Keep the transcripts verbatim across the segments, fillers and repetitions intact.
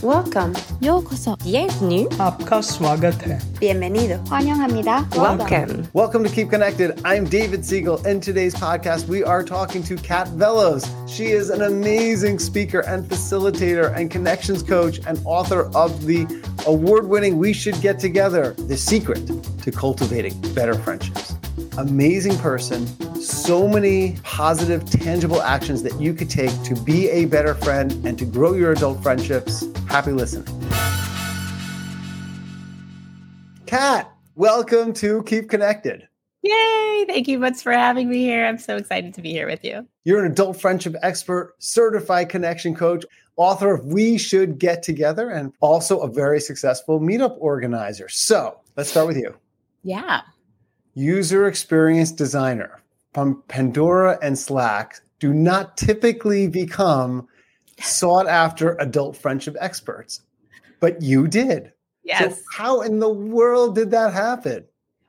Welcome. 요코소. Bienvenue. आपका स्वागत है. Bienvenido. 환영합니다. Welcome. Welcome to Keep Connected. I'm David Siegel. In today's podcast, we are talking to Kat Vellos. She is an amazing speaker and facilitator and connections coach and author of the award-winning We Should Get Together, The Secret to Cultivating Better Friendships. Amazing person. So many positive, tangible actions that you could take to be a better friend and to grow your adult friendships. Happy listening. Kat, welcome to Keep Connected. Yay! Thank you much for having me here. I'm so excited to be here with you. You're an adult friendship expert, certified connection coach, author of We Should Get Together, and also a very successful meetup organizer. So let's start with you. Yeah. User experience designer from Pandora and Slack do not typically become sought after adult friendship experts, but you did. Yes. So how in the world did that happen?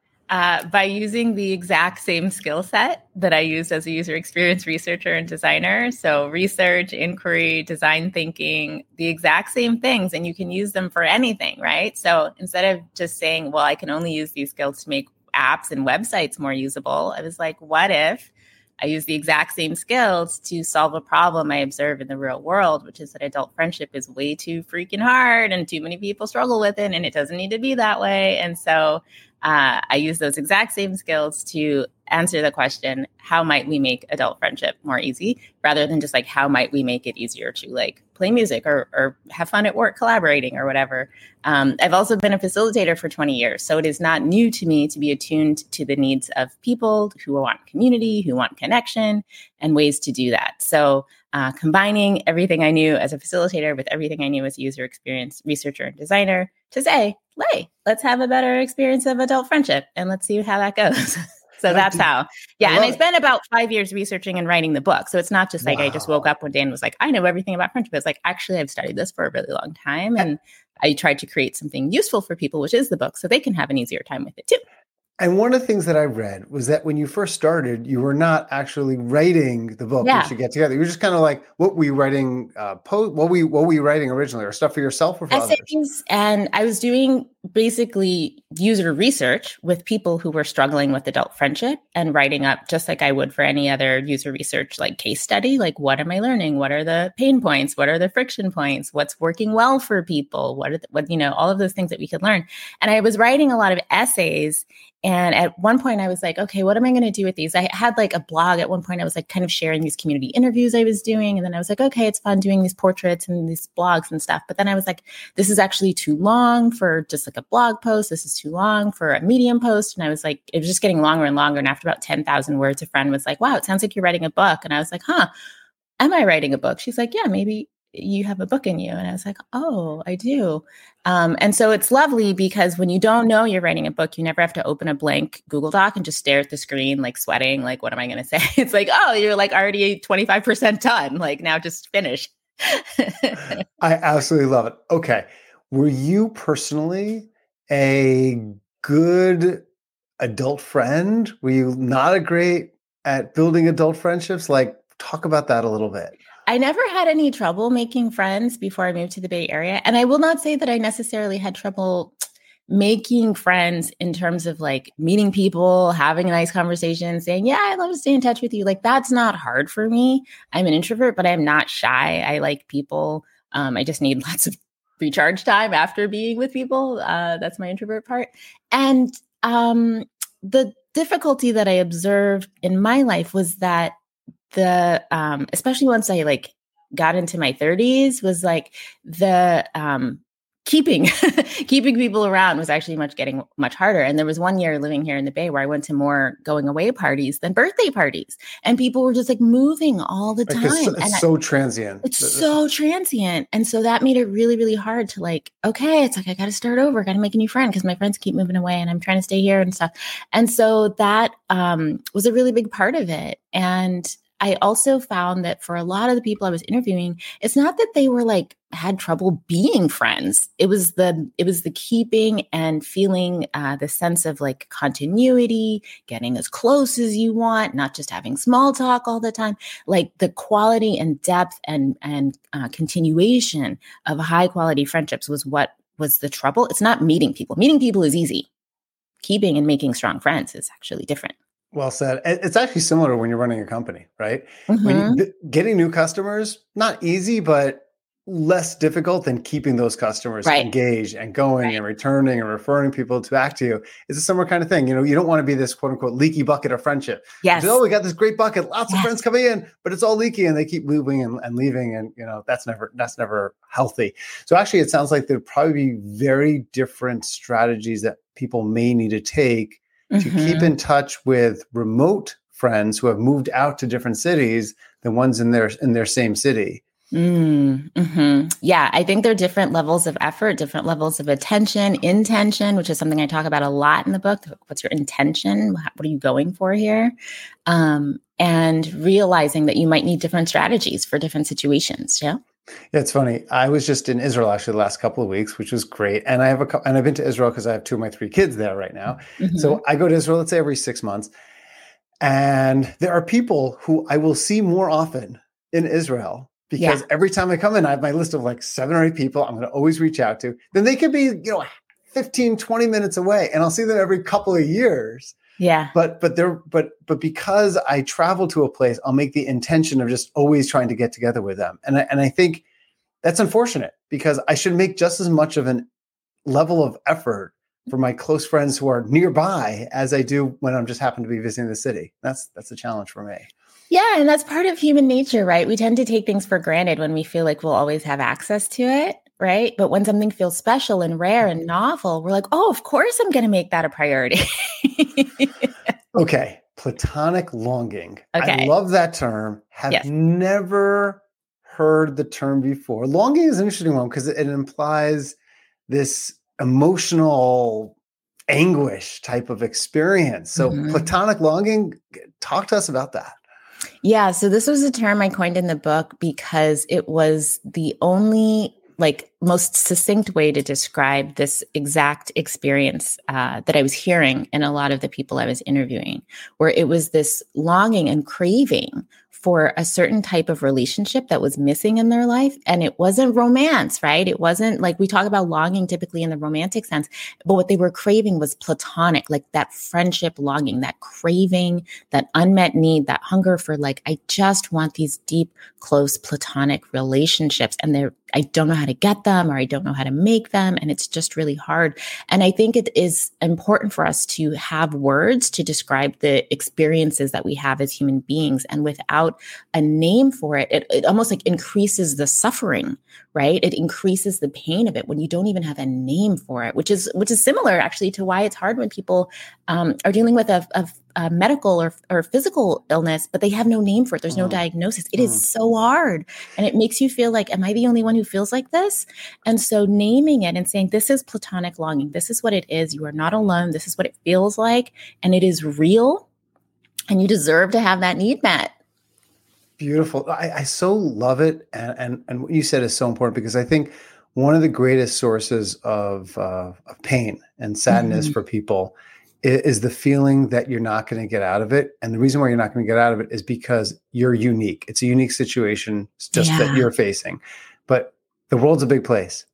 Uh, by using the exact same skill set that I used as a user experience researcher and designer. So research, inquiry, design thinking, the exact same things, and you can use them for anything, right? So instead of just saying, well, I can only use these skills to make apps and websites more usable, I was like, what if I use the exact same skills to solve a problem I observe in the real world, which is that adult friendship is way too freaking hard and too many people struggle with it, and it doesn't need to be that way. And so uh, I use those exact same skills to answer the question, how might we make adult friendship more easy, rather than just like, how might we make it easier to like play music or, or have fun at work collaborating or whatever. Um, I've also been a facilitator for twenty years, so it is not new to me to be attuned to the needs of people who want community, who want connection, and ways to do that. So uh, combining everything I knew as a facilitator with everything I knew as a user experience researcher and designer to say, hey, let's have a better experience of adult friendship and let's see how that goes. So that's how. Yeah. And I spent about five years researching and writing the book. So it's not just like wow. I just woke up one day and was like, I know everything about friendship. It's like, actually, I've studied this for a really long time. And I tried to create something useful for people, which is the book, so they can have an easier time with it too. And one of the things that I read was that when you first started, you were not actually writing the book. Yeah. We Should Get Together. You were just kind of like, what were you writing? Uh, post, what were you, what were you writing originally, or stuff for yourself or for Essays, others? And I was doing basically user research with people who were struggling with adult friendship and writing up just like I would for any other user research, like case study. Like, what am I learning? What are the pain points? What are the friction points? What's working well for people? What are the, what you know, all of those things that we could learn. And I was writing a lot of essays. And at one point I was like, okay, what am I going to do with these? I had like a blog at one point. I was like kind of sharing these community interviews I was doing. And then I was like, okay, it's fun doing these portraits and these blogs and stuff. But then I was like, this is actually too long for just like a blog post. This is too long for a Medium post. And I was like, it was just getting longer and longer. And after about ten thousand words, a friend was like, wow, it sounds like you're writing a book. And I was like, huh, am I writing a book? She's like, yeah, maybe you have a book in you. And I was like, oh, I do. Um, and so it's lovely because when you don't know you're writing a book, you never have to open a blank Google Doc and just stare at the screen, like sweating, like, what am I going to say? It's like, oh, you're like already twenty-five percent done. Like, now just finish. I absolutely love it. Okay. Were you personally a good adult friend? Were you not a great at building adult friendships? Like, talk about that a little bit. I never had any trouble making friends before I moved to the Bay Area. And I will not say that I necessarily had trouble making friends in terms of like meeting people, having a nice conversation, saying, yeah, I'd love to stay in touch with you. Like, that's not hard for me. I'm an introvert, but I'm not shy. I like people. Um, I just need lots of recharge time after being with people. Uh, that's my introvert part. And um, the difficulty that I observed in my life was that the, um, especially once I like got into my thirties, was like the, um, keeping, keeping people around was actually much getting much harder. And there was one year living here in the Bay where I went to more going away parties than birthday parties, and people were just like moving all the time. It's, it's and so I, transient. It's so transient. And so that made it really, really hard to like, okay, it's like, I got to start over, got to make a new friend because my friends keep moving away and I'm trying to stay here and stuff. And so that, um, was a really big part of it. And I also found that for a lot of the people I was interviewing, it's not that they were like had trouble being friends. It was the it was the keeping and feeling uh, the sense of like continuity, getting as close as you want, not just having small talk all the time. Like the quality and depth and and uh, continuation of high quality friendships was what was the trouble. It's not meeting people. Meeting people is easy. Keeping and making strong friends is actually different. Well said. It's actually similar when you're running a company, right? Mm-hmm. When you, getting new customers, not easy, but less difficult than keeping those customers right. engaged and going right. and returning and referring people to back to you. It's a similar kind of thing. You know, you don't want to be this quote unquote leaky bucket of friendship. Yes. Oh, we got this great bucket, lots yes. of friends coming in, but it's all leaky and they keep moving and, and leaving. And, you know, that's never, that's never healthy. So actually it sounds like there'd probably be very different strategies that people may need to take to mm-hmm. keep in touch with remote friends who have moved out to different cities than ones in their, in their same city. Mm-hmm. Yeah, I think there are different levels of effort, different levels of attention, intention, which is something I talk about a lot in the book. What's your intention? What are you going for here? Um, and realizing that you might need different strategies for different situations. Yeah. Yeah, it's funny. I was just in Israel actually the last couple of weeks, which was great. And I have a and I've been to Israel because I have two of my three kids there right now. Mm-hmm. So I go to Israel, let's say every six months. And there are people who I will see more often in Israel. Because yeah. every time I come in, I have my list of like seven or eight people I'm going to always reach out to. Then they could be, you know, fifteen, twenty minutes away and I'll see them every couple of years. Yeah. But, but they're, but, but because I travel to a place, I'll make the intention of just always trying to get together with them. And I, and I think that's unfortunate because I should make just as much of an level of effort for my close friends who are nearby as I do when I'm just happen to be visiting the city. That's, that's a challenge for me. Yeah. And that's part of human nature, right? We tend to take things for granted when we feel like we'll always have access to it, right? But when something feels special and rare and novel, we're like, oh, of course I'm going to make that a priority. Okay. Platonic longing. Okay. I love that term. Have yes. never heard the term before. Longing is an interesting one because it, it implies this emotional anguish type of experience. So mm-hmm. platonic longing, talk to us about that. Yeah. So this was a term I coined in the book because it was the only like most succinct way to describe this exact experience uh, that I was hearing in a lot of the people I was interviewing, where it was this longing and craving for a certain type of relationship that was missing in their life. And it wasn't romance, right? It wasn't like we talk about longing typically in the romantic sense, but what they were craving was platonic, like that friendship longing, that craving, that unmet need, that hunger for like, I just want these deep, close platonic relationships. And they're, I don't know how to get them or I don't know how to make them. And it's just really hard. And I think it is important for us to have words to describe the experiences that we have as human beings. And without a name for it, it, it almost like increases the suffering, right? It increases the pain of it when you don't even have a name for it, which is which is similar actually to why it's hard when people um, are dealing with a, a, a medical or, or physical illness, but they have no name for it. There's no mm. diagnosis. It mm. is so hard. And it makes you feel like, am I the only one who feels like this? And so naming it and saying, this is platonic longing. This is what it is. You are not alone. This is what it feels like. And it is real. And you deserve to have that need met. Beautiful. I, I so love it. And, and, and what you said is so important because I think one of the greatest sources of, uh, of pain and sadness mm-hmm. for people is, is the feeling that you're not going to get out of it. And the reason why you're not going to get out of it is because you're unique. It's a unique situation. It's just yeah. that you're facing. But the world's a big place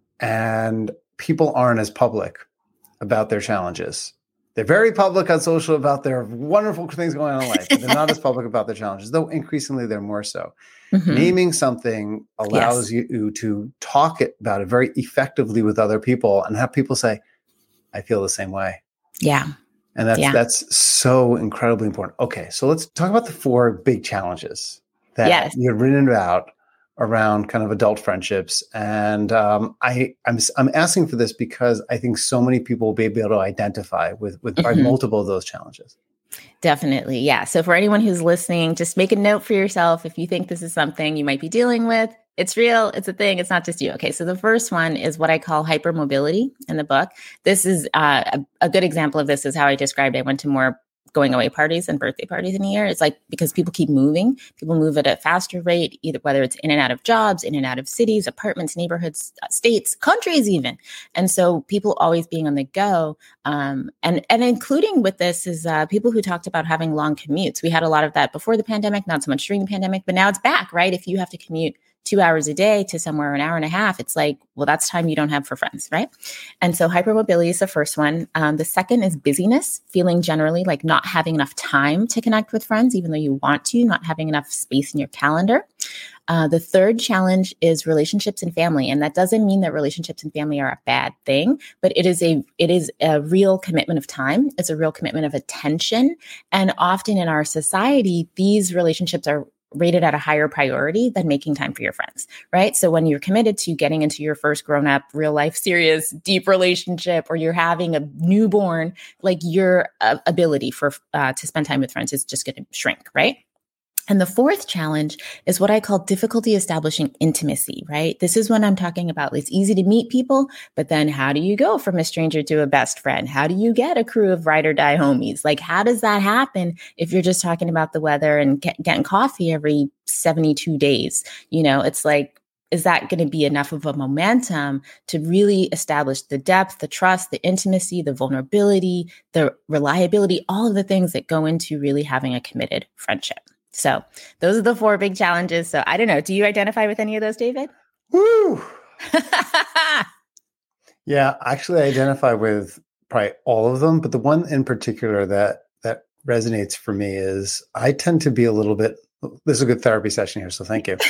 and people aren't as public about their challenges. They're very public on social about their wonderful things going on in life, but they're not as public about their challenges, though increasingly they're more so. Mm-hmm. Naming something allows yes. you to talk it, about it very effectively with other people and have people say, I feel the same way. Yeah. And that's yeah. that's so incredibly important. Okay, so let's talk about the four big challenges that yes. you've written about around kind of adult friendships. And um, I, I'm I'm asking for this because I think so many people will be able to identify with, with mm-hmm. multiple of those challenges. Definitely. Yeah. So for anyone who's listening, just make a note for yourself. If you think this is something you might be dealing with, it's real. It's a thing. It's not just you. Okay. So the first one is what I call hypermobility in the book. This is uh, a, a good example of this is how I described it. I went to more going away parties and birthday parties in a year. It's like because people keep moving, people move at a faster rate, either whether it's in and out of jobs, in and out of cities, apartments, neighborhoods, states, countries even. And so people always being on the go. Um, and, and including with this is uh, people who talked about having long commutes. We had a lot of that before the pandemic, not so much during the pandemic, but now it's back, right? If you have to commute two hours a day to somewhere an hour and a half, it's like, well, that's time you don't have for friends, right? And so hypermobility is the first one. Um, the second is busyness, feeling generally like not having enough time to connect with friends, even though you want to, not having enough space in your calendar. Uh, the third challenge is relationships and family. And that doesn't mean that relationships and family are a bad thing, but it is a it is a real commitment of time. It's a real commitment of attention. And often in our society, these relationships are rated at a higher priority than making time for your friends, right? So when you're committed to getting into your first grown-up, real life, serious, deep relationship, or you're having a newborn, like your uh, ability for uh, to spend time with friends is just going to shrink, right? And the fourth challenge is what I call difficulty establishing intimacy, right? This is when I'm talking about it's easy to meet people, but then how do you go from a stranger to a best friend? How do you get a crew of ride or die homies? Like, how does that happen if you're just talking about the weather and get, getting coffee every seventy-two days? You know, it's like, is that going to be enough of a momentum to really establish the depth, the trust, the intimacy, the vulnerability, the reliability, all of the things that go into really having a committed friendship? So those are the four big challenges. So I don't know. Do you identify with any of those, David? Woo! Yeah, actually I identify with probably all of them, but the one in particular that that resonates for me is I tend to be a little bit, this is a good therapy session here, so thank you.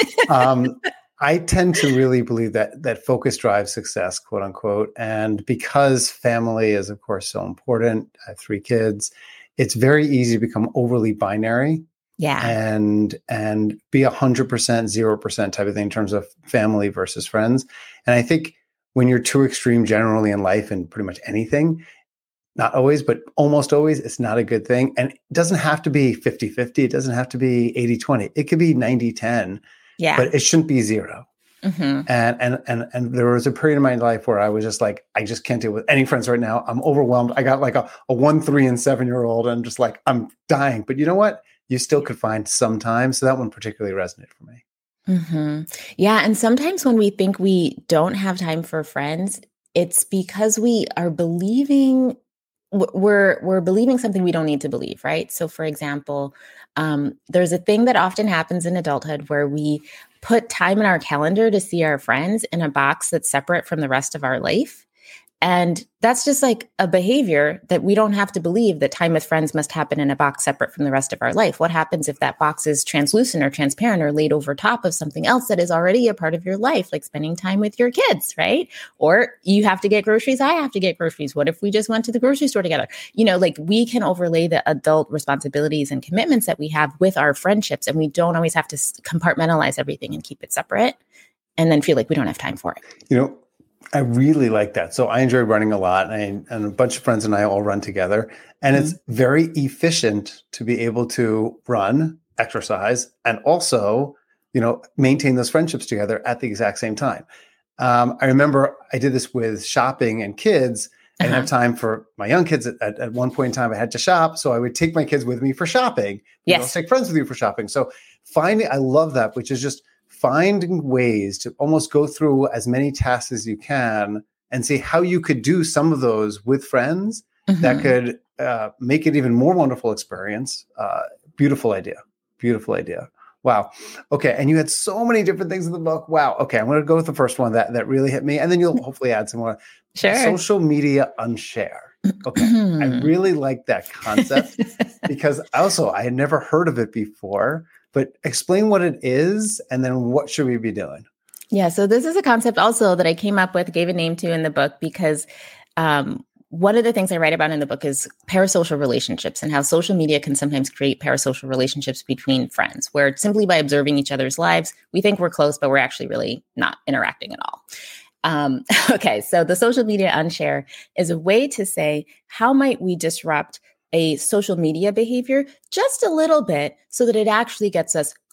um, I tend to really believe that that focus drives success, quote unquote. And because family is, of course, so important, I have three kids, it's very easy to become overly binary. Yeah. And and be a hundred percent, zero percent type of thing in terms of family versus friends. And I think when you're too extreme generally in life and pretty much anything, not always, but almost always, it's not a good thing. And it doesn't have to be fifty-fifty. It doesn't have to be eighty-twenty. It could be ninety-ten, yeah. But it shouldn't be zero. Mm-hmm. And, and, and, and there was a period in my life where I was just like, I just can't deal with any friends right now. I'm overwhelmed. I got like a, a one, three and seven year old and just like, I'm dying. But you know what? You still could find some time. So that one particularly resonated for me. Mm-hmm. Yeah. And sometimes when we think we don't have time for friends, it's because we are believing we're we're believing something we don't need to believe, right? So for example, um, there's a thing that often happens in adulthood where we put time in our calendar to see our friends in a box that's separate from the rest of our life. And that's just like a behavior that we don't have to believe that time with friends must happen in a box separate from the rest of our life. What happens if that box is translucent or transparent or laid over top of something else that is already a part of your life, like spending time with your kids, right? Or you have to get groceries, I have to get groceries. What if we just went to the grocery store together? You know, like we can overlay the adult responsibilities and commitments that we have with our friendships, and we don't always have to compartmentalize everything and keep it separate and then feel like we don't have time for it. You know, I really like that. So I enjoy running a lot, and, and a bunch of friends and I all run together. And mm-hmm. It's very efficient to be able to run, exercise, and also, you know, maintain those friendships together at the exact same time. Um, I remember I did this with shopping and kids. I didn't uh-huh. have time for my young kids at, at, at one point in time. I had to shop. So I would take my kids with me for shopping. Yes. I'll take friends with you for shopping. So finding, I love that, which is just finding ways to almost go through as many tasks as you can and see how you could do some of those with friends mm-hmm. that could uh, make it even more wonderful experience. Uh, beautiful idea. Beautiful idea. Wow. Okay. And you had so many different things in the book. Wow. Okay. I'm going to go with the first one that, that really hit me. And then you'll hopefully add some more. Sure. Social media unshare. Okay. I really like that concept because also I had never heard of it before. But explain what it is, and then what should we be doing? Yeah, so this is a concept also that I came up with, gave a name to in the book, because um, one of the things I write about in the book is parasocial relationships and how social media can sometimes create parasocial relationships between friends, where simply by observing each other's lives, we think we're close, but we're actually really not interacting at all. Um, okay, so the social media unshare is a way to say, how might we disrupt a social media behavior just a little bit so that it actually gets us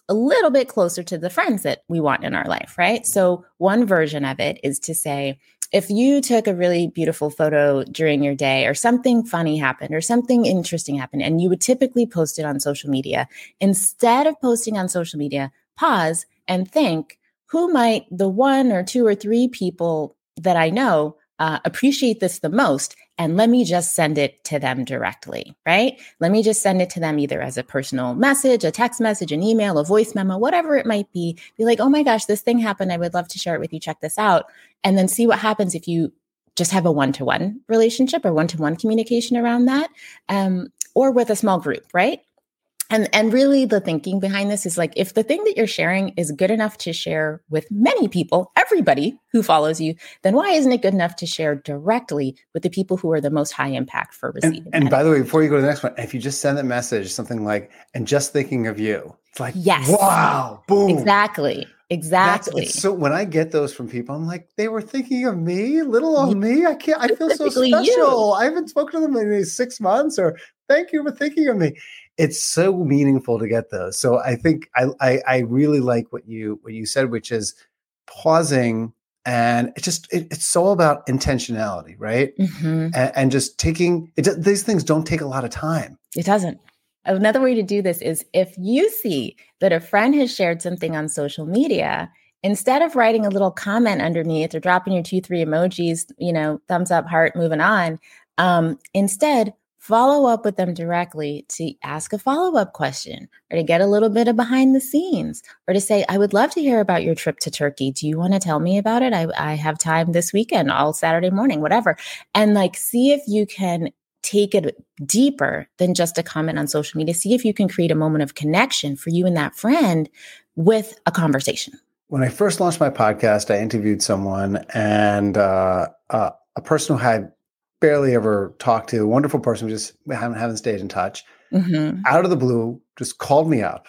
a little bit closer to the friends that we want in our life, right? So one version of it is to say, if you took a really beautiful photo during your day or something funny happened or something interesting happened, and you would typically post it on social media, instead of posting on social media, pause and think, who might the one or two or three people that I know uh, appreciate this the most? And let me just send it to them directly, right? Let me just send it to them either as a personal message, a text message, an email, a voice memo, whatever it might be. Be like, oh my gosh, this thing happened. I would love to share it with you. Check this out. And then see what happens if you just have a one-to-one relationship or one-to-one communication around that, um, or with a small group, right? And, and really the thinking behind this is like, if the thing that you're sharing is good enough to share with many people, everybody who follows you, then why isn't it good enough to share directly with the people who are the most high impact for receiving? And, and by the way, before you go to the next one, if you just send a message, something like, and just thinking of you, it's like, yes, wow, boom. Exactly. Exactly. So when I get those from people, I'm like, they were thinking of me, little old me. I can't, I feel so special. You. I haven't spoken to them in six months or thank you for thinking of me. It's so meaningful to get those. So I think I, I, I really like what you, what you said, which is pausing, and it's just, it, it's so about intentionality, right? Mm-hmm. And, and just taking it. These things don't take a lot of time. It doesn't. Another way to do this is if you see that a friend has shared something on social media, instead of writing a little comment underneath or dropping your two, three emojis, you know, thumbs up, heart, moving on, um, instead, follow up with them directly to ask a follow-up question or to get a little bit of behind the scenes or to say, I would love to hear about your trip to Turkey. Do you want to tell me about it? I, I have time this weekend, all Saturday morning, whatever. And like, see if you can take it deeper than just a comment on social media. See if you can create a moment of connection for you and that friend with a conversation. When I first launched my podcast, I interviewed someone and uh, uh, a person who had barely ever talked to, a wonderful person, we just we haven't, haven't stayed in touch, mm-hmm. out of the blue, just called me up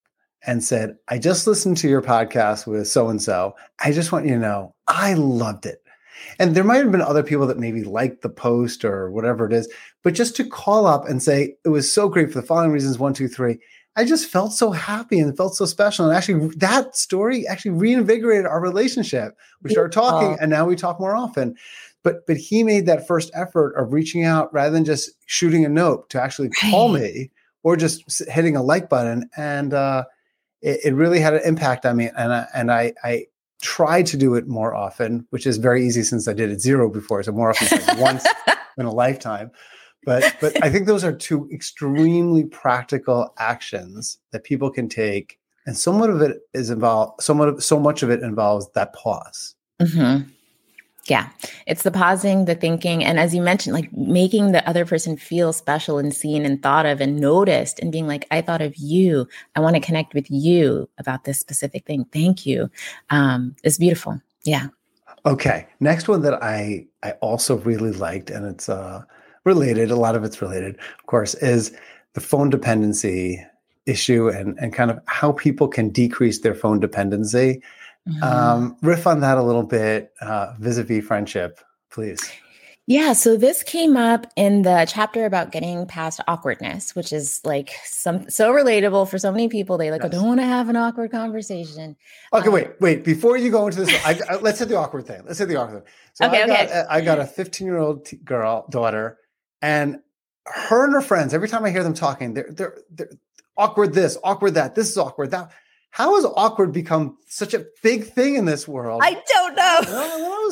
and said, I just listened to your podcast with so-and-so. I just want you to know, I loved it. And there might have been other people that maybe liked the post or whatever it is, but just to call up and say, it was so great for the following reasons, one, two, three, I just felt so happy and felt so special. And actually that story actually reinvigorated our relationship. We started talking and now we talk more often. But but he made that first effort of reaching out rather than just shooting a note to actually call me or just hitting a like button. And uh, it, it really had an impact on me. And I, and I, I tried to do it more often, which is very easy since I did it zero before. So more often like once in a lifetime. But but I think those are two extremely practical actions that people can take. And so much of it is involved, so much, so much of it involves that pause. Mm-hmm. Yeah, it's the pausing, the thinking, and as you mentioned, like making the other person feel special and seen and thought of and noticed and being like, I thought of you. I want to connect with you about this specific thing. Thank you. Um, it's beautiful. Yeah. Okay. Next one that I, I also really liked, and it's uh, related, a lot of it's related, of course, is the phone dependency issue and, and kind of how people can decrease their phone dependency. Mm-hmm. Um, riff on that a little bit, uh, vis-a-vis friendship, please. Yeah. So this came up in the chapter about getting past awkwardness, which is like some so relatable for so many people. They like, yes. I don't want to have an awkward conversation. Okay, um, wait, wait. Before you go into this, I, I, let's hit the awkward thing. Let's hit the awkward thing. So okay, I got, okay. I got a fifteen-year-old t- girl, daughter, and her and her friends, every time I hear them talking, they're, they're, they're awkward this, awkward that, this is awkward that. How has awkward become such a big thing in this world? I don't know. know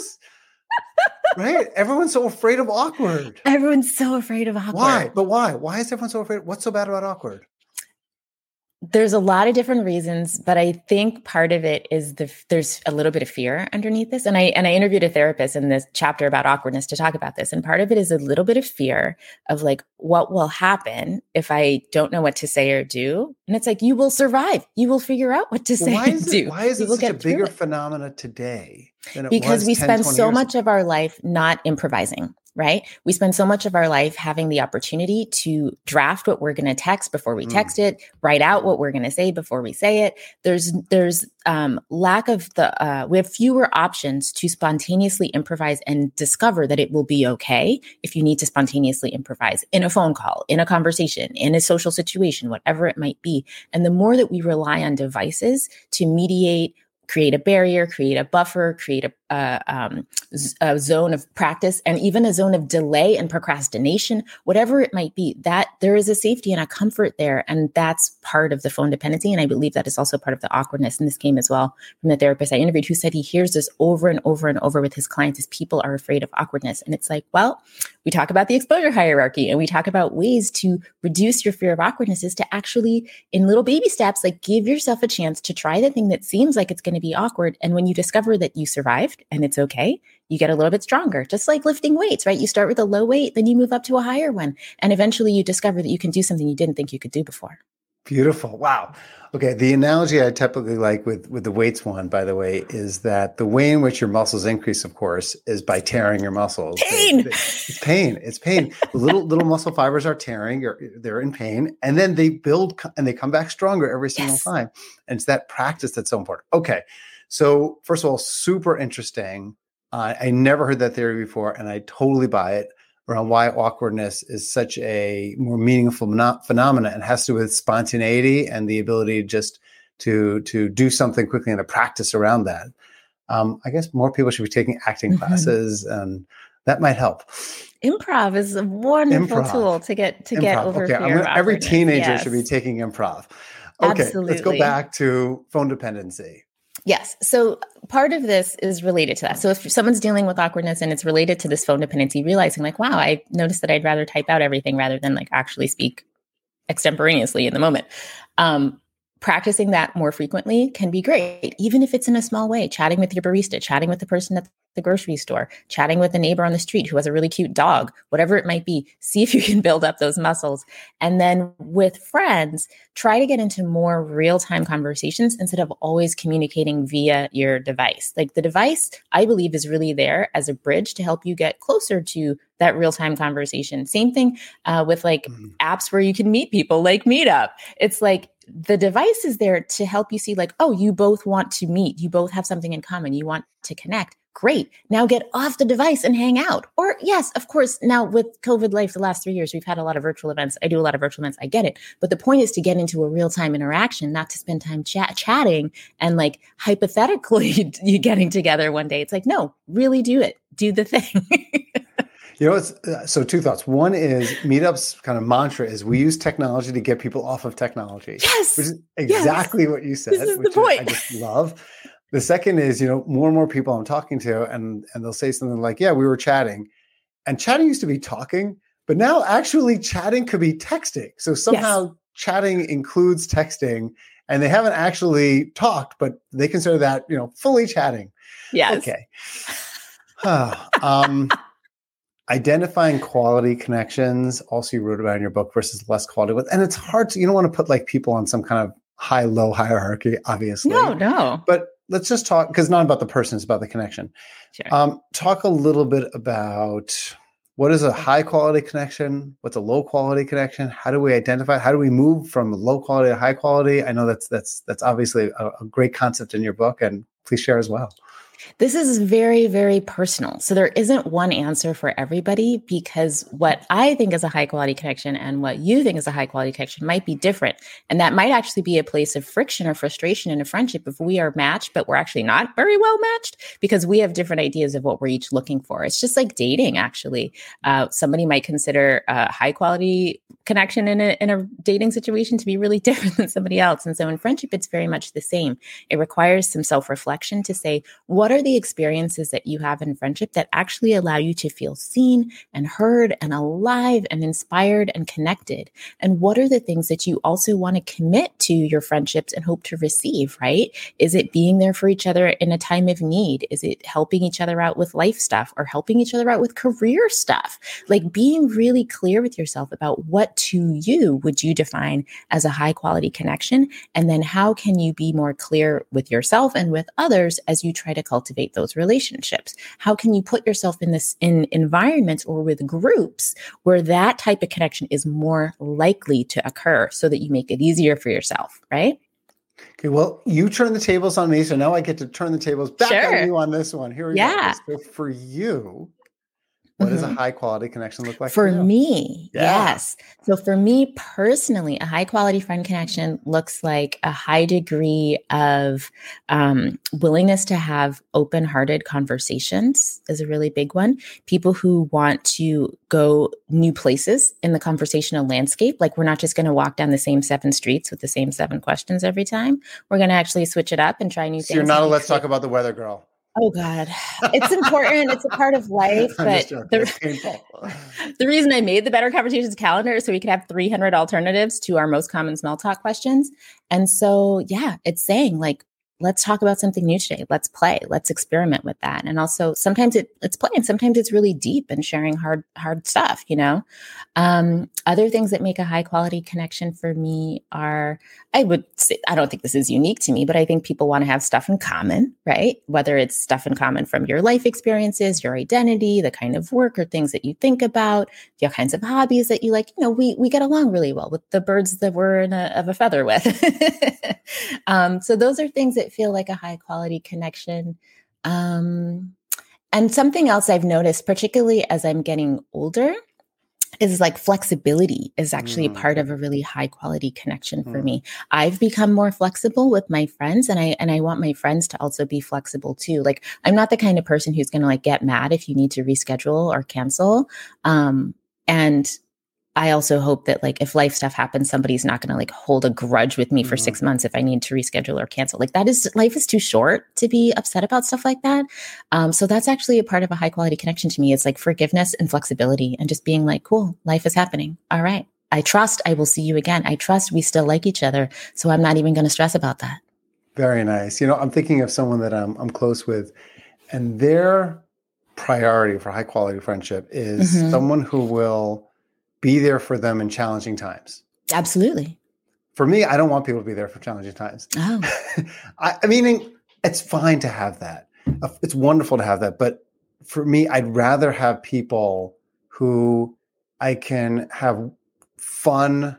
right? Everyone's so afraid of awkward. Everyone's so afraid of awkward. Why? But why? Why is everyone so afraid? What's so bad about awkward? There's a lot of different reasons, but I think part of it is the there's a little bit of fear underneath this. And I and I interviewed a therapist in this chapter about awkwardness to talk about this. And part of it is a little bit of fear of like, what will happen if I don't know what to say or do? And it's like, you will survive. You will figure out what to say why is and it, do. Why is it you such a bigger phenomena today than it because was we ten, spend so years much ago? of our life not improvising. right? We spend so much of our life having the opportunity to draft what we're going to text before we mm. text it, write out what we're going to say before we say it. There's there's um, lack of the, uh, we have fewer options to spontaneously improvise and discover that it will be okay if you need to spontaneously improvise in a phone call, in a conversation, in a social situation, whatever it might be. And the more that we rely on devices to mediate, create a barrier, create a buffer, create a, uh, um, a zone of practice, and even a zone of delay and procrastination, whatever it might be, that there is a safety and a comfort there. And that's part of the phone dependency. And I believe that is also part of the awkwardness. And this came as well from the therapist I interviewed, who said he hears this over and over and over with his clients as people are afraid of awkwardness. And it's like, well, we talk about the exposure hierarchy and we talk about ways to reduce your fear of awkwardness is to actually, in little baby steps, like give yourself a chance to try the thing that seems like it's going to be awkward. And when you discover that you survived and it's okay, you get a little bit stronger, just like lifting weights, right? You start with a low weight, then you move up to a higher one. And eventually you discover that you can do something you didn't think you could do before. Beautiful. Wow. Okay. The analogy I typically like with, with the weights one, by the way, is that the way in which your muscles increase, of course, is by tearing your muscles. Pain. They, they, it's pain. It's pain. The little, little muscle fibers are tearing. You're, they're in pain. And then they build and they come back stronger every single yes. time. And it's that practice that's so important. Okay. So first of all, super interesting. Uh, I never heard that theory before, and I totally buy it, around why awkwardness is such a more meaningful mono- phenomena and has to do with spontaneity and the ability just to to do something quickly and to practice around that. Um, I guess more people should be taking acting mm-hmm. classes, and that might help. Improv is a wonderful improv. tool to get to improv. get over okay, fear. Gonna, every teenager yes. should be taking improv. Okay, Absolutely. Let's go back to phone dependency. Yes. So part of this is related to that. So if someone's dealing with awkwardness and it's related to this phone dependency, realizing like, wow, I noticed that I'd rather type out everything rather than like actually speak extemporaneously in the moment. Um, practicing that more frequently can be great, even if it's in a small way, chatting with your barista, chatting with the person at the grocery store, chatting with a neighbor on the street who has a really cute dog, whatever it might be, see if you can build up those muscles. And then with friends, try to get into more real-time conversations instead of always communicating via your device. Like the device, I believe, is really there as a bridge to help you get closer to that real-time conversation. Same thing uh, with like mm-hmm. apps where you can meet people like Meetup. It's like the device is there to help you see like, oh, you both want to meet. You both have something in common. You want to connect. Great. Now get off the device and hang out. Or yes, of course, now with COVID life, the last three years, we've had a lot of virtual events. I do a lot of virtual events. I get it. But the point is to get into a real-time interaction, not to spend time chat- chatting and like hypothetically you getting together one day. It's like, no, really do it. Do the thing. You know, it's uh, so two thoughts. One is Meetup's kind of mantra is we use technology to get people off of technology. Yes. Which is exactly yes. what you said, this is which the point. I just love. The second is, you know, more and more people I'm talking to and, and they'll say something like, yeah, we were chatting. And chatting used to be talking, but now actually chatting could be texting. So somehow yes. chatting includes texting and they haven't actually talked, but they consider that, you know, fully chatting. Yes. Okay. um, identifying quality connections, also you wrote about in your book, versus less quality with, and it's hard to, you don't want to put like people on some kind of high, low hierarchy, obviously. No, no. But let's just talk, because it's not about the person, it's about the connection. Sure. Um, talk a little bit about what is a high quality connection? What's a low quality connection? How do we identify? How do we move from low quality to high quality? I know that's that's that's obviously a, a great concept in your book, and please share as well. This is very, very personal. So there isn't one answer for everybody, because what I think is a high quality connection and what you think is a high quality connection might be different. And that might actually be a place of friction or frustration in a friendship if we are matched, but we're actually not very well matched because we have different ideas of what we're each looking for. It's just like dating, actually. Uh, somebody might consider a high quality connection in a, in a dating situation to be really different than somebody else. And so in friendship, it's very much the same. It requires some self-reflection to say, what are the experiences that you have in friendship that actually allow you to feel seen and heard and alive and inspired and connected? And what are the things that you also want to commit to your friendships and hope to receive, right? Is it being there for each other in a time of need? Is it helping each other out with life stuff or helping each other out with career stuff? Like being really clear with yourself about what to you would you define as a high quality connection? And then how can you be more clear with yourself and with others as you try to cultivate cultivate those relationships? How can you put yourself in this in environments or with groups where that type of connection is more likely to occur so that you make it easier for yourself, right? Okay, well, you turn the tables on me, so now I get to turn the tables back Sure. on you on this one. Here we Yeah. go. So for you, what Mm-hmm. does a high quality connection look like for, for you? me? Yeah. Yes. So for me personally, a high quality friend connection looks like a high degree of um, willingness to have open hearted conversations is a really big one. People who want to go new places in the conversational landscape. Like we're not just going to walk down the same seven streets with the same seven questions every time. We're going to actually switch it up and try new So things. you're not a let's create- talk about the weather girl. Oh God, it's important. It's a part of life, but the, it's painful. the reason I made the Better Conversations calendar is so we could have three hundred alternatives to our most common small talk questions. And so, yeah, it's saying like, let's talk about something new today. Let's play. Let's experiment with that. And also sometimes it, it's playing. Sometimes it's really deep and sharing hard, hard stuff, you know? Um, other things that make a high quality connection for me are, I would say, I don't think this is unique to me, but I think people want to have stuff in common, right? Whether it's stuff in common from your life experiences, your identity, the kind of work or things that you think about, the kinds of hobbies that you like. You know, we we get along really well with the birds that we're in a, of a feather with. um, so those are things that feel like a high quality connection. Um, and something else I've noticed, particularly as I'm getting older, is like flexibility is actually mm. a part of a really high quality connection for mm. me. I've become more flexible with my friends, and I and I want my friends to also be flexible too. Like I'm not the kind of person who's going to like get mad if you need to reschedule or cancel. Um, and I also hope that like if life stuff happens, somebody's not going to like hold a grudge with me for mm-hmm. six months if I need to reschedule or cancel. Like that is, life is too short to be upset about stuff like that. Um, so that's actually a part of a high quality connection to me. It's like forgiveness and flexibility and just being like, cool, life is happening. All right. I trust I will see you again. I trust we still like each other. So I'm not even going to stress about that. Very nice. You know, I'm thinking of someone that I'm, I'm close with, and their priority for high quality friendship is mm-hmm. someone who will be there for them in challenging times. Absolutely. For me, I don't want people to be there for challenging times. Oh. I, I mean, it's fine to have that. It's wonderful to have that. But for me, I'd rather have people who I can have fun,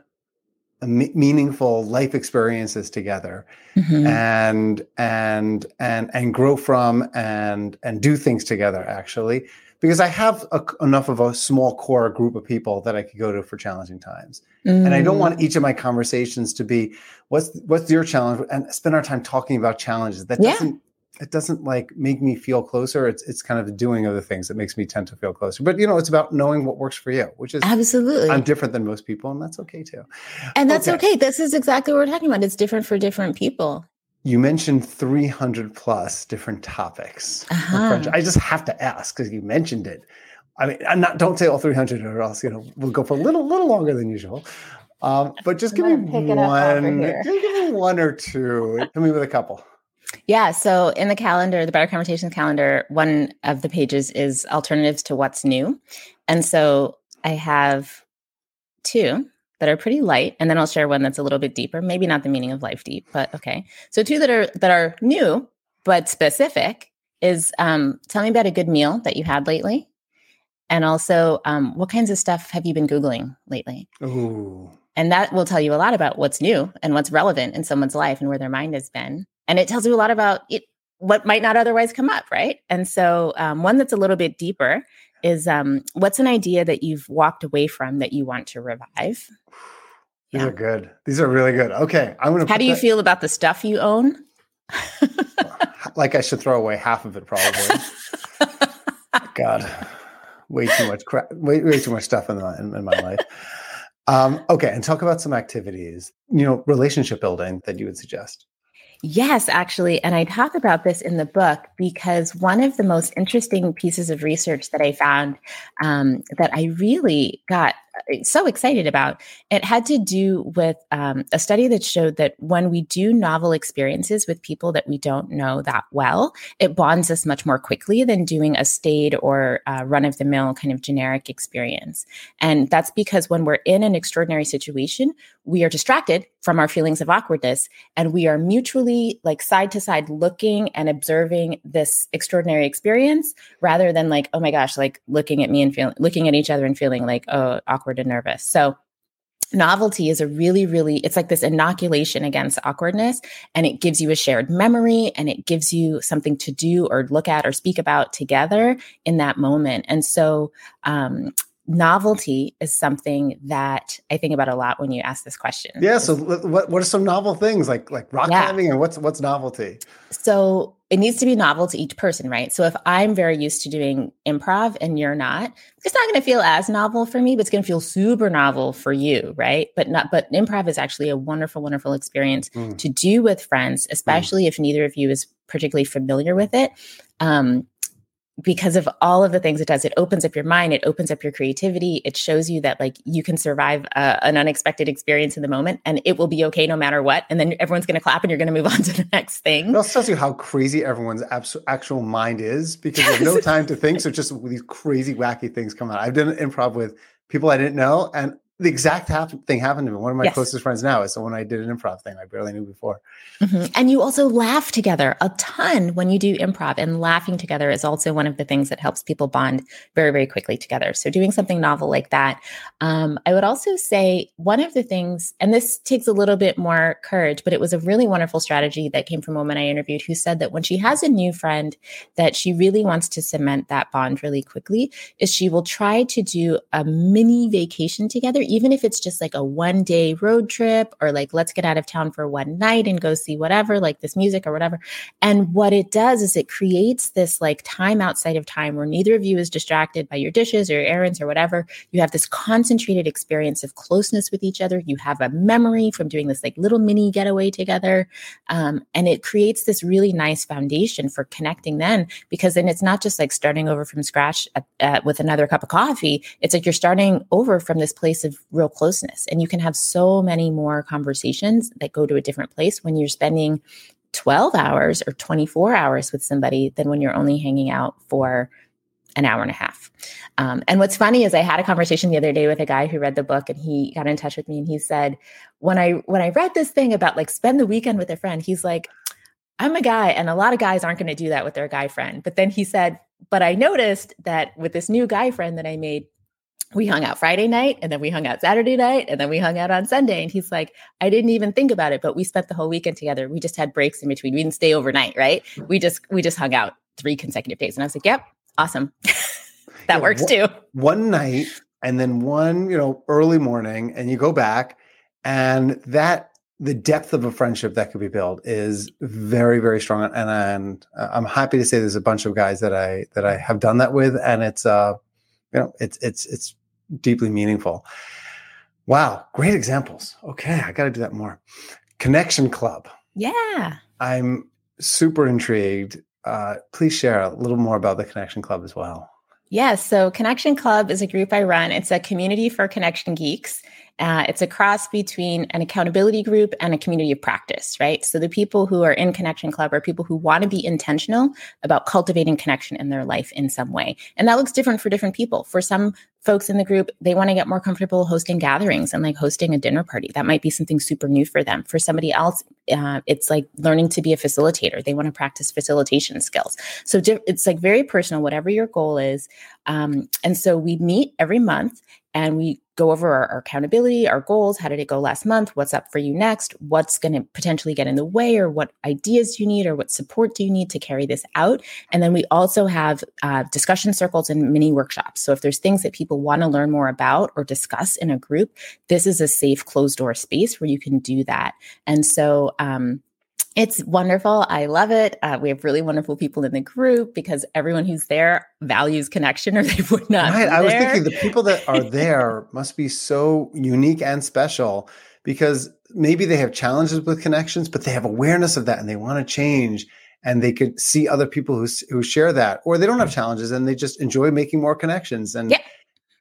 meaningful life experiences together mm-hmm. and, and, and, and grow from and, and do things together, actually. Because I have a, enough of a small core group of people that I could go to for challenging times. Mm. And I don't want each of my conversations to be, what's what's your challenge? And spend our time talking about challenges. That yeah. doesn't, it doesn't like make me feel closer. It's it's kind of the doing of the things that makes me tend to feel closer. But, you know, it's about knowing what works for you, which is absolutely. I'm different than most people, and that's okay too. And that's okay. okay. This is exactly what we're talking about. It's different for different people. You mentioned three hundred plus different topics. Uh-huh. I just have to ask because you mentioned it. I mean, I'm not, don't say all three hundred or else, you know, we'll go for a little, little longer than usual. Um, but just give me one, give me one or two. Hit me with a couple. Yeah. So in the calendar, the Better Conversations calendar, one of the pages is alternatives to what's new. And so I have two that are pretty light, and then I'll share one that's a little bit deeper. Maybe not the meaning of life deep, but okay. So two that are that are new but specific is um, tell me about a good meal that you had lately, and also um, what kinds of stuff have you been Googling lately? Ooh. And that will tell you a lot about what's new and what's relevant in someone's life and where their mind has been, and it tells you a lot about it, what might not otherwise come up, right? And so um, one that's a little bit deeper is um, what's an idea that you've walked away from that you want to revive? These yeah. are good. These are really good. Okay. I'm going to. How do you that... feel about the stuff you own? Like I should throw away half of it, probably. God, way too much crap, way, way too much stuff in my, in, in my life. Um, okay. And talk about some activities, you know, relationship building that you would suggest. Yes, actually. And I talk about this in the book because one of the most interesting pieces of research that I found um, that I really got so excited about. It had to do with um, a study that showed that when we do novel experiences with people that we don't know that well, it bonds us much more quickly than doing a staid or uh, run-of-the-mill kind of generic experience. And that's because when we're in an extraordinary situation, we are distracted from our feelings of awkwardness, and we are mutually like side to side looking and observing this extraordinary experience rather than like, oh my gosh, like looking at me and feeling, looking at each other and feeling like, oh, awkward and nervous. So novelty is a really, really, it's like this inoculation against awkwardness, and it gives you a shared memory, and it gives you something to do or look at or speak about together in that moment. And so, um, novelty is something that I think about a lot when you ask this question. Yeah. So what, what are some novel things like, like rock yeah. climbing, and what's, what's novelty? So it needs to be novel to each person, right? So if I'm very used to doing improv and you're not, it's not going to feel as novel for me, but it's going to feel super novel for you, right? But not, but improv is actually a wonderful, wonderful experience mm. to do with friends, especially mm. if neither of you is particularly familiar with it. Um, because of all of the things it does. It opens up your mind. It opens up your creativity. It shows you that like you can survive uh, an unexpected experience in the moment, and it will be okay no matter what. And then everyone's going to clap and you're going to move on to the next thing. It also tells you how crazy everyone's abs- actual mind is, because there's no time to think. So just these crazy, wacky things come out. I've done improv with people I didn't know, and the exact happen- thing happened to me. One of my yes. closest friends now is the one I did an improv thing I barely knew before. Mm-hmm. And you also laugh together a ton when you do improv, and laughing together is also one of the things that helps people bond very, very quickly together. So doing something novel like that. Um, I would also say one of the things, and this takes a little bit more courage, but it was a really wonderful strategy that came from a woman I interviewed who said that when she has a new friend that she really wants to cement that bond really quickly, is she will try to do a mini vacation together, even if it's just like a one day road trip, or like, let's get out of town for one night and go see whatever, like this music or whatever. And what it does is it creates this like time outside of time where neither of you is distracted by your dishes or your errands or whatever. You have this concentrated experience of closeness with each other. You have a memory from doing this like little mini getaway together. Um, and it creates this really nice foundation for connecting then, because then it's not just like starting over from scratch at, at, with another cup of coffee. It's like you're starting over from this place of real closeness, and you can have so many more conversations that go to a different place when you're spending twelve hours or twenty-four hours with somebody than when you're only hanging out for an hour and a half. Um, and what's funny is I had a conversation the other day with a guy who read the book, and he got in touch with me, and he said, when I, when I read this thing about like spend the weekend with a friend, he's like, I'm a guy, and a lot of guys aren't going to do that with their guy friend. But then he said, but I noticed that with this new guy friend that I made, we hung out Friday night, and then we hung out Saturday night, and then we hung out on Sunday. And he's like, I didn't even think about it, but we spent the whole weekend together. We just had breaks in between. We didn't stay overnight, right? We just, we just hung out three consecutive days. And I was like, yep, awesome. that yeah, works one, too. One night, and then one, you know, early morning, and you go back, and that, the depth of a friendship that could be built is very, very strong. And, and I'm happy to say there's a bunch of guys that I, that I have done that with. And it's, uh, you know, it's, it's, it's, deeply meaningful. Wow. Great examples. Okay. I got to do that more. Connection Club. Yeah. I'm super intrigued. Uh, please share a little more about the Connection Club as well. Yes. So Connection Club is a group I run. It's a community for connection geeks. Uh, it's a cross between an accountability group and a community of practice, right? So the people who are in Connection Club are people who want to be intentional about cultivating connection in their life in some way. And that looks different for different people. For some folks in the group, they want to get more comfortable hosting gatherings and like hosting a dinner party. That might be something super new for them. For somebody else, uh, it's like learning to be a facilitator. They want to practice facilitation skills. So di- it's like very personal, whatever your goal is. Um, and so we meet every month, and we go over our, our accountability, our goals. How did it go last month? What's up for you next? What's going to potentially get in the way, or what ideas do you need, or what support do you need to carry this out? And then we also have uh, discussion circles and mini workshops. So if there's things that people want to learn more about or discuss in a group, this is a safe closed door space where you can do that. And so, um, it's wonderful. I love it. Uh, we have really wonderful people in the group because everyone who's there values connection, or they would not right. be I was there. thinking the people that are there must be so unique and special, because maybe they have challenges with connections, but they have awareness of that and they want to change, and they could see other people who who share that, or they don't have challenges and they just enjoy making more connections. And yeah.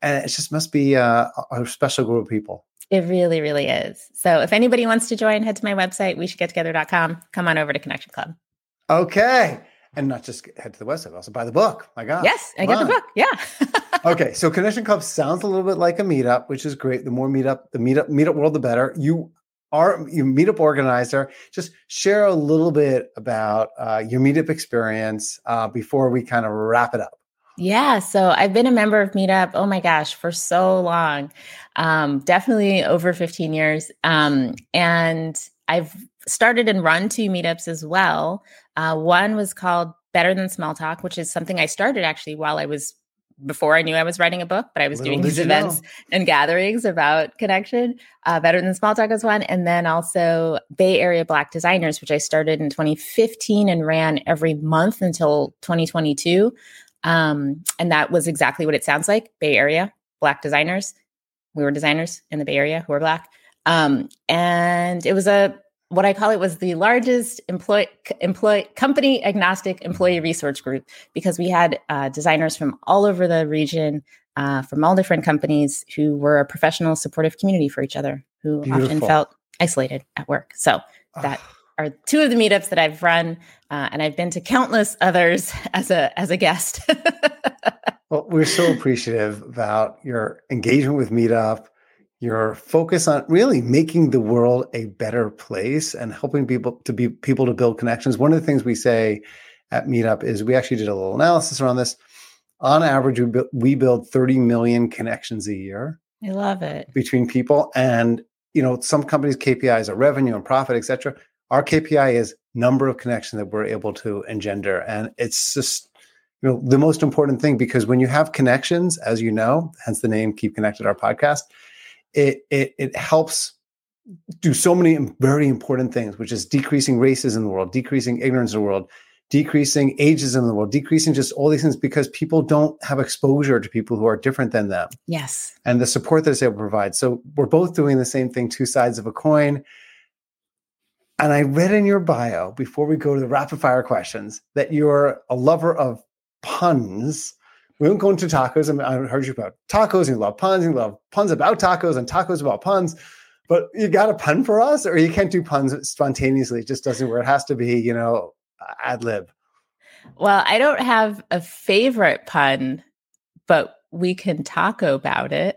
And it just must be uh, a special group of people. It really, really is. So if anybody wants to join, head to my website, we should get together dot com. Come on over to Connection Club. Okay. And not just head to the website, also buy the book. My God. Yes, I get the book. Yeah. Okay. So Connection Club sounds a little bit like a meetup, which is great. The more meetup, the meetup, meetup world, the better. You are you meetup organizer. Just share a little bit about uh, your meetup experience uh, before we kind of wrap it up. Yeah. So I've been a member of Meetup, oh my gosh, for so long. Um, definitely over fifteen years. Um, and I've started and run two meetups as well. Uh, one was called Better Than Small Talk, which is something I started actually while I was, before I knew I was writing a book, but I was Little doing these did you events know. and gatherings about connection. Uh, Better Than Small Talk was one. And then also Bay Area Black Designers, which I started in twenty fifteen and ran every month until twenty twenty-two. Um, and that was exactly what it sounds like. Bay Area, Black designers. We were designers in the Bay Area who were Black. Um, and it was a, what I call it was the largest employee, employee company agnostic employee resource group, because we had uh, designers from all over the region, uh, from all different companies who were a professional supportive community for each other, who Beautiful. often felt isolated at work. So that are two of the meetups that I've run, uh, and I've been to countless others as a as a guest. Well, we're so appreciative about your engagement with Meetup, your focus on really making the world a better place and helping people to be people to build connections. One of the things we say at Meetup is we actually did a little analysis around this. On average, we build, we build thirty million connections a year. I love it. Between people, and you know, some companies' K P Is are revenue and profit, et cetera. Our K P I is number of connections that we're able to engender. And it's just, you know, the most important thing, because when you have connections, as you know, hence the name Keep Connected, our podcast, it it it helps do so many very important things, which is decreasing racism in the world, decreasing ignorance in the world, decreasing ageism in the world, decreasing just all these things, because people don't have exposure to people who are different than them. Yes. And the support that it's able to provide. So we're both doing the same thing, two sides of a coin. And I read in your bio, before we go to the rapid fire questions, that you're a lover of puns. We won't go into tacos. I, mean, I heard you about tacos, and you love puns, and you love puns about tacos and tacos about puns. But you got a pun for us? Or you can't do puns spontaneously? It just doesn't work. It has to be, you know, ad lib. Well, I don't have a favorite pun, but we can taco about it.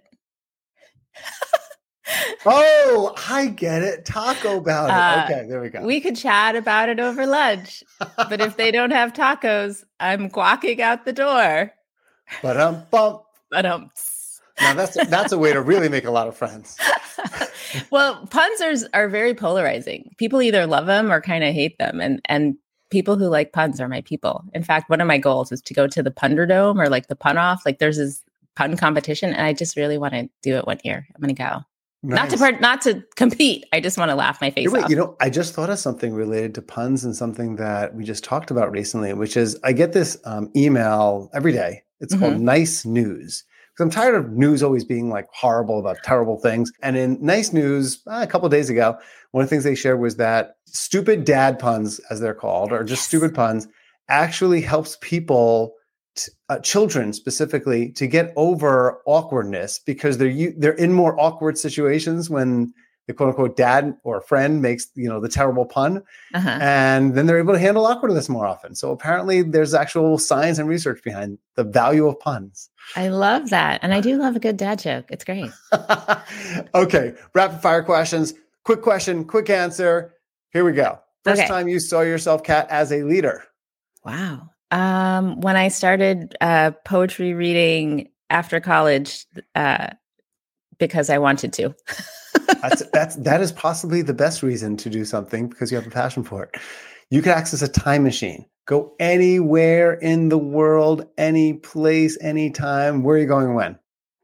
Oh, I get it. Taco about it. Uh, Okay, there we go. We could chat about it over lunch. But if they don't have tacos, I'm guacking out the door. But um, bump. But um. Now that's that's a way to really make a lot of friends. Well, puns are are very polarizing. People either love them or kind of hate them, and and people who like puns are my people. In fact, one of my goals is to go to the Punderdome, or like the Pun Off. Like there's this pun competition, and I just really want to do it one year. I'm going to go. Nice. Not to part, not to compete. I just want to laugh my face Wait, off. You know, I just thought of something related to puns, and something that we just talked about recently, which is I get this um, email every day. It's mm-hmm. called Nice News. Because I'm tired of news always being like horrible about terrible things. And in Nice News, uh, a couple of days ago, one of the things they shared was that stupid dad puns, as they're called, or just yes. stupid puns, actually helps people, t- uh, children specifically, to get over awkwardness, because they're they're in more awkward situations when the quote unquote dad or friend makes, you know, the terrible pun, uh-huh. and then they're able to handle awkwardness more often. So apparently there's actual science and research behind the value of puns. I love that. And I do love a good dad joke. It's great. Okay. Rapid fire questions. Quick question, quick answer. Here we go. First okay. time you saw yourself, Kat, as a leader. Wow. Um, when I started uh, poetry reading after college, uh, because I wanted to. that's that's that is possibly the best reason to do something, because you have a passion for it. You could access a time machine, go anywhere in the world, any place, anytime. Where are you going? When?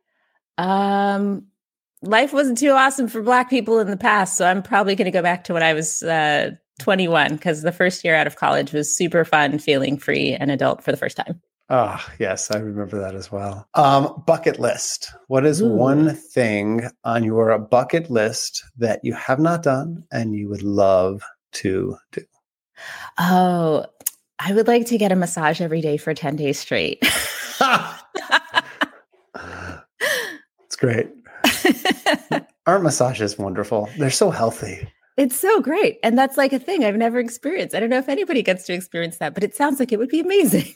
Um, life wasn't too awesome for Black people in the past, so I'm probably going to go back to when I was uh, twenty-one, because the first year out of college was super fun, feeling free and adult for the first time. Oh, yes, I remember that as well. Um, bucket list. What is Ooh. one thing on your bucket list that you have not done and you would love to do? Oh, I would like to get a massage every day for ten days straight. great. Aren't massages wonderful? They're so healthy. It's so great. And that's like a thing I've never experienced. I don't know if anybody gets to experience that, but it sounds like it would be amazing.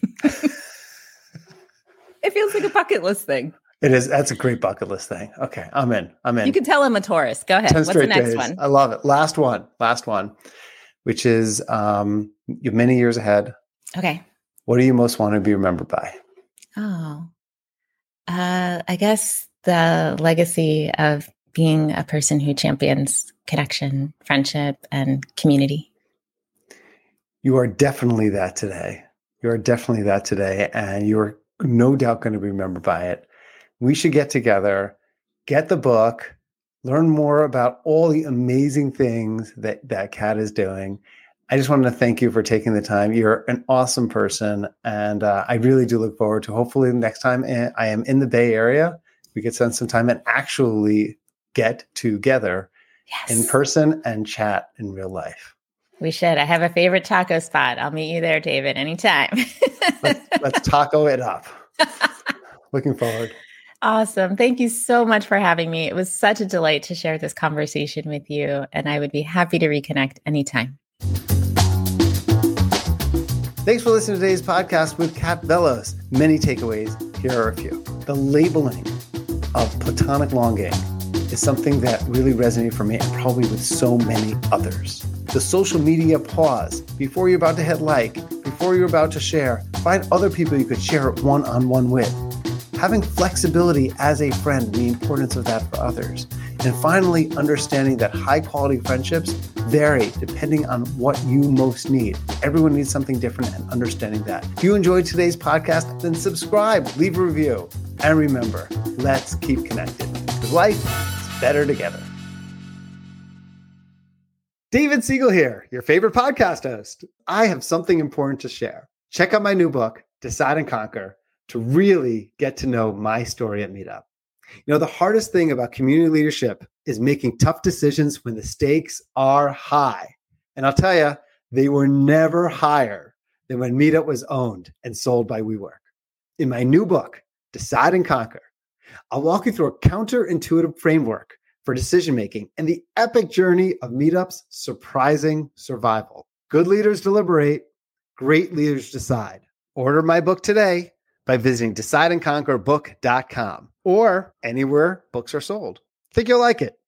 It feels like a bucket list thing. It is. That's a great bucket list thing. Okay, I'm in. I'm in. You can tell I'm a Taurus. Go ahead. What's the next days. one? I love it. Last one. Last one, which is um, you're many years ahead. Okay. What do you most want to be remembered by? Oh, uh, I guess the legacy of being a person who champions connection, friendship, and community. You are definitely that today. You are definitely that today, and you're no doubt going to be remembered by it. We should get together, get the book, learn more about all the amazing things that, that Kat is doing. I just wanted to thank you for taking the time. You're an awesome person. And uh, I really do look forward to hopefully the next time I am in the Bay Area, we could spend some time and actually get together yes. in person and chat in real life. We should. I have a favorite taco spot. I'll meet you there, David, anytime. let's, let's taco it up. Looking forward. Awesome. Thank you so much for having me. It was such a delight to share this conversation with you, and I would be happy to reconnect anytime. Thanks for listening to today's podcast with Kat Vellos. Many takeaways. Here are a few. The labeling of platonic longing is something that really resonated for me and probably with so many others. The social media pause. Before you're about to hit like, before you're about to share, find other people you could share it one-on-one with. Having flexibility as a friend, the importance of that for others. And finally, understanding that high-quality friendships vary depending on what you most need. Everyone needs something different, and understanding that. If you enjoyed today's podcast, then subscribe, leave a review. And remember, let's keep connected, because life is better together. David Siegel here, your favorite podcast host. I have something important to share. Check out my new book, Decide and Conquer, to really get to know my story at Meetup. You know, the hardest thing about community leadership is making tough decisions when the stakes are high. And I'll tell you, they were never higher than when Meetup was owned and sold by WeWork. In my new book, Decide and Conquer, I'll walk you through a counterintuitive framework for decision-making and the epic journey of Meetup's surprising survival. Good leaders deliberate, great leaders decide. Order my book today by visiting decide and conquer book dot com or anywhere books are sold. I think you'll like it.